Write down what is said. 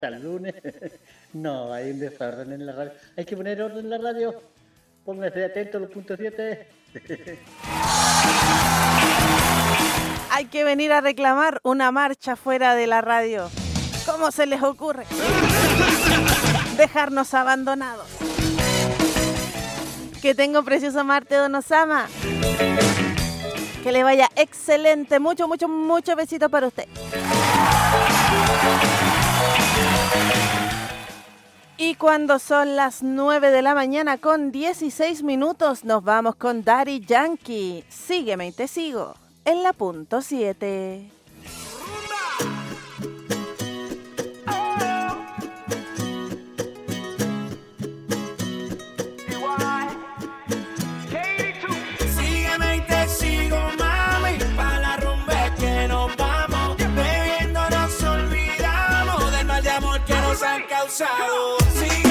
hasta el lunes. No, hay un desorden en la radio. Hay que poner orden en la radio. Pónganse atentos a los puntos 7. Hay que venir a reclamar una marcha fuera de la radio. ¿Cómo se les ocurre dejarnos abandonados? Que tenga un precioso martes, don Osama. Que le vaya excelente. Mucho besito para usted. Y cuando son las 9 de la mañana con 16 minutos, nos vamos con Daddy Yankee. Sígueme y te sigo en la punto 7. Sígueme y te sigo, mami, pa' la rumba que nos vamos. Bebiendo nos olvidamos del mal de amor que nos han causado. Sígueme